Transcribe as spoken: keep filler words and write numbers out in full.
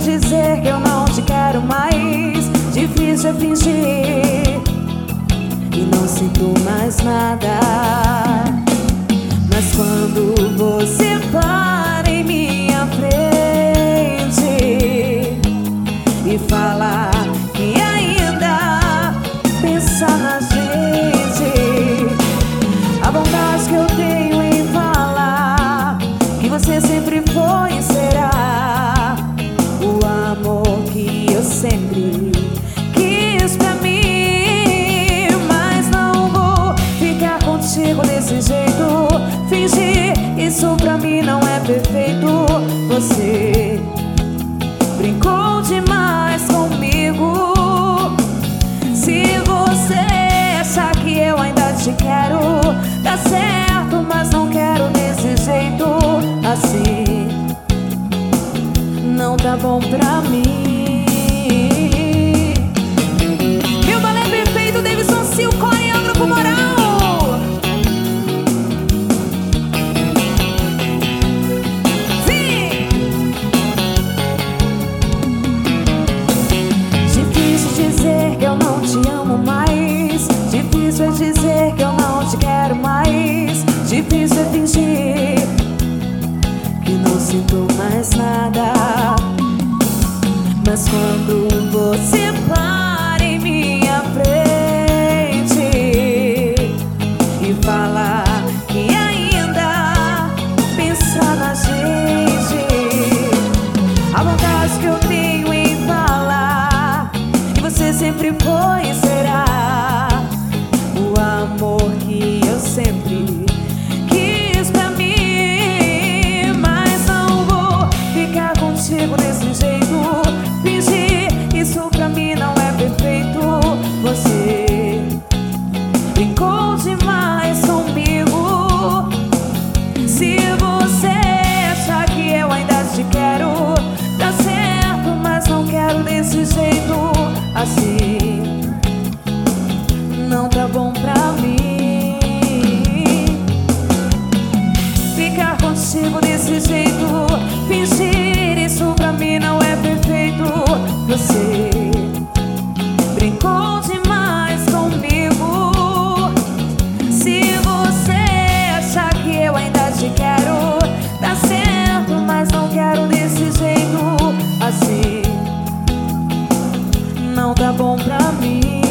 dizer que eu não te quero mais. Difícil é fingir e não sinto mais nada. Mas quando você para em minha frente e fala que ainda pensa na gente, a vontade que eu tenho em falar que você sempre foi e será o amor que eu sempre quis pra mim. Mas não vou ficar contigo desse jeito. Fingir, isso pra mim não é perfeito. Você brincou demais comigo. Se você achar que eu ainda te quero, tá certo, mas não quero desse jeito. Assim não tá bom pra mim. Meu balé perfeito, Davidson Sil, coreógrafo moral. Sim! Difícil dizer que eu não te amo mais. Difícil é dizer que eu não te quero mais. Difícil é fingir que não sinto mais nada. Mas quando você para em minha frente e fala que ainda pensa na gente, a vontade que eu tenho em falar que você sempre foi e será o amor que eu sempre quis pra mim. Mas não vou ficar contigo desse jeito. Fingir, isso pra mim não é perfeito. Você brincou demais comigo. Se você achar que eu ainda te quero, tá certo, mas não quero desse jeito. Assim não tá bom pra mim. Ficar contigo desse jeito. Fingir, isso pra mim não é perfeito. Você brincou demais comigo. Se você achar que eu ainda te quero, tá certo, mas não quero desse jeito. Assim não tá bom pra mim.